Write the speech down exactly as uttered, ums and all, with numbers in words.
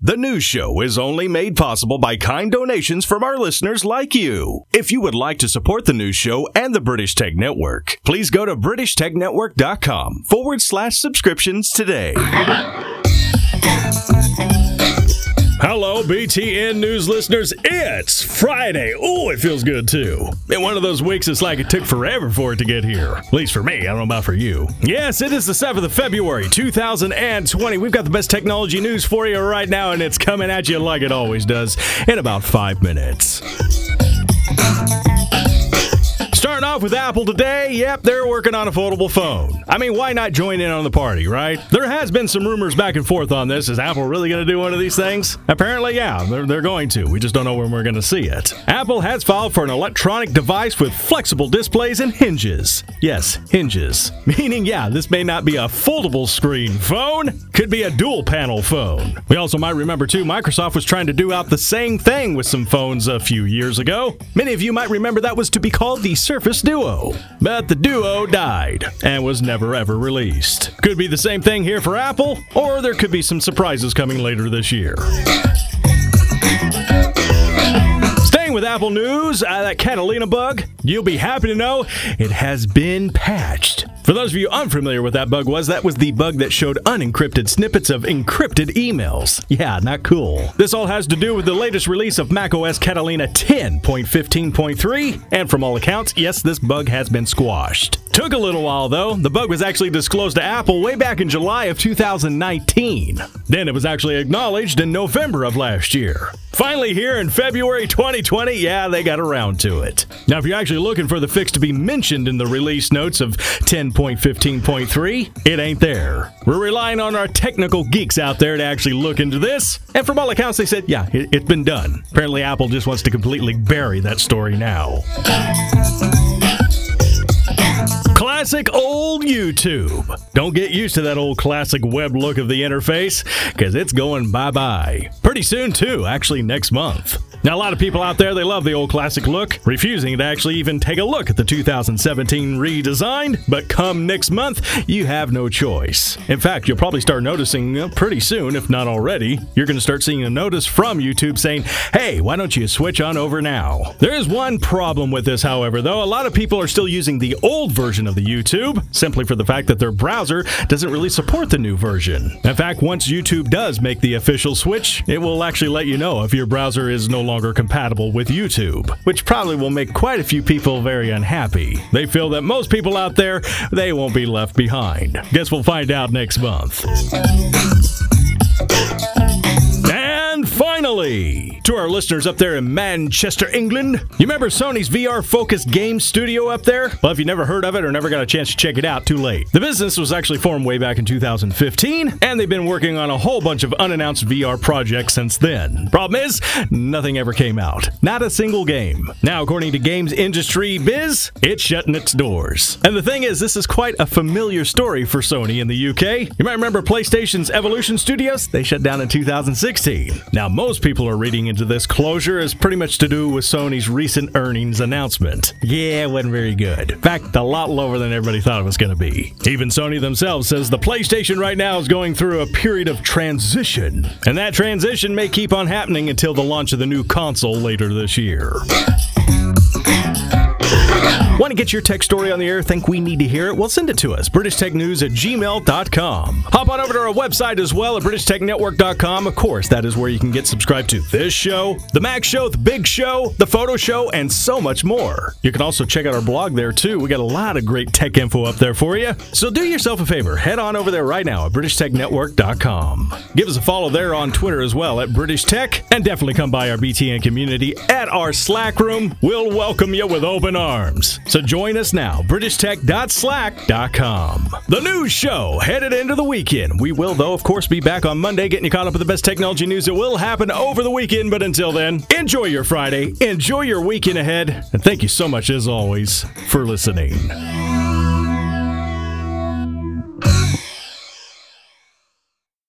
The news show is only made possible by kind donations from our listeners like you. If you would like to support the news show and the British Tech Network, please go to british tech network dot com forward slash subscriptions today. Hello, B T N News listeners. It's Friday. Oh, it feels good, too. In one of those weeks, it's like it took forever for it to get here. At least for me. I don't know about for you. Yes, it is the seventh of February, two thousand twenty. We've got the best technology news for you right now, and it's coming at you like it always does in about five minutes. Starting off with Apple today, yep, they're working on a foldable phone. I mean, why not join in on the party, right? There has been some rumors back and forth on this. Is Apple really going to do one of these things? Apparently, yeah, they're, they're going to. We just don't know when we're going to see it. Apple has filed for an electronic device with flexible displays and hinges. Yes, hinges. Meaning, yeah, this may not be a foldable screen phone. Could be a dual panel phone. We also might remember, too, Microsoft was trying to do out the same thing with some phones a few years ago. Many of you might remember that was to be called the Surface Duo. But the Duo died and was never ever released. Could be the same thing here for Apple, or there could be some surprises coming later this year. Staying with Apple news, uh, that Catalina bug, you'll be happy to know it has been patched. For those of you unfamiliar with that bug was, that was the bug that showed unencrypted snippets of encrypted emails. Yeah, not cool. This all has to do with the latest release of macOS Catalina ten point fifteen point three, and from all accounts, yes, this bug has been squashed. Took a little while, though. The bug was actually disclosed to Apple way back in July of two thousand nineteen. Then it was actually acknowledged in November of last year. Finally here in February twenty twenty, yeah, they got around to it. Now, if you're actually looking for the fix to be mentioned in the release notes of ten point fifteen point three, it ain't there. We're relying on our technical geeks out there to actually look into this, and from all accounts, they said, yeah, it, it's been done. Apparently, Apple just wants to completely bury that story now. Classic old YouTube. Don't get used to that old classic web look of the interface, because it's going bye-bye. Pretty soon, too, actually next month. Now, a lot of people out there, they love the old classic look, refusing to actually even take a look at the two thousand seventeen redesign, but come next month, you have no choice. In fact, you'll probably start noticing uh, pretty soon, if not already, you're going to start seeing a notice from YouTube saying, hey, why don't you switch on over now? There is one problem with this, however, though. A lot of people are still using the old version of the YouTube, simply for the fact that their browser doesn't really support the new version. In fact, once YouTube does make the official switch, it will actually let you know if your browser is no longer compatible with YouTube, which probably will make quite a few people very unhappy. They feel that most people out there, they won't be left behind. Guess we'll find out next month. And finally, to our listeners up there in Manchester, England, you remember Sony's V R focused game studio up there? Well, if you never heard of it or never got a chance to check it out, too late. The business was actually formed way back in two thousand fifteen, and they've been working on a whole bunch of unannounced V R projects since then. Problem is, nothing ever came out. Not a single game. Now, according to Games Industry Biz, it's shutting its doors. And the thing is, this is quite a familiar story for Sony in the U K. You might remember PlayStation's Evolution Studios? They shut down in two thousand sixteen. Now, most people are reading into this closure as pretty much to do with Sony's recent earnings announcement. Yeah, it wasn't very good. In fact, a lot lower than everybody thought it was going to be. Even Sony themselves says the PlayStation right now is going through a period of transition, and that transition may keep on happening until the launch of the new console later this year. Want to get your tech story on the air? Think we need to hear it? Well, send it to us. british tech news at gmail dot com. Hop on over to our website as well at british tech network dot com. Of course, that is where you can get subscribed to this show, the Mac Show, the Big Show, the Photo Show, and so much more. You can also check out our blog there, too. We got a lot of great tech info up there for you. So do yourself a favor. Head on over there right now at british tech network dot com. Give us a follow there on Twitter as well at British Tech, and definitely come by our B T N community at our Slack room. We'll welcome you with open arms. So join us now, british tech dot slack dot com. The news show headed into the weekend. We will, though, of course, be back on Monday getting you caught up with the best technology news that will happen over the weekend. But until then, enjoy your Friday, enjoy your weekend ahead, and thank you so much, as always, for listening.